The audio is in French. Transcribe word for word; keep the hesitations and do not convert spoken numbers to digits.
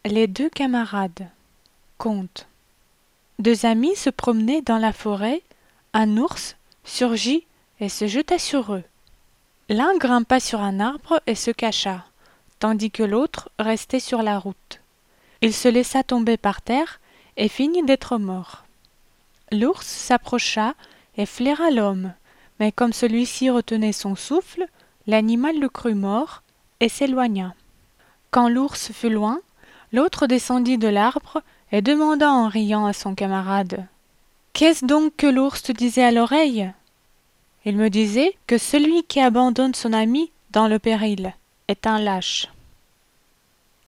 Les deux camarades. Conte. Deux amis se promenaient dans la forêt. Un ours surgit et se jeta sur eux. L'un grimpa sur un arbre et se cacha, tandis que l'autre restait sur la route. Il se laissa tomber par terre et finit d'être mort. L'ours s'approcha et flaira l'homme, mais comme celui-ci retenait son souffle, l'animal le crut mort et s'éloigna. Quand l'ours fut loin, l'autre descendit de l'arbre et demanda en riant à son camarade : « Qu'est-ce donc que l'ours te disait à l'oreille ? » Il me disait que celui qui abandonne son ami dans le péril est un lâche.